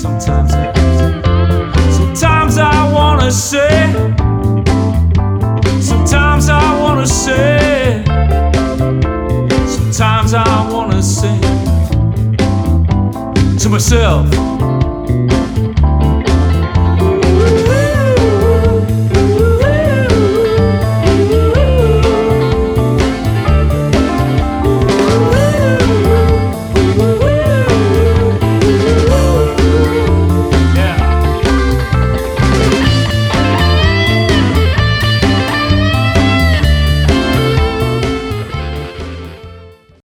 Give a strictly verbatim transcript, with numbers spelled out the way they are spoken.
Sometimes I, sometimes I wanna say, sometimes I wanna say, sometimes I wanna say to myself,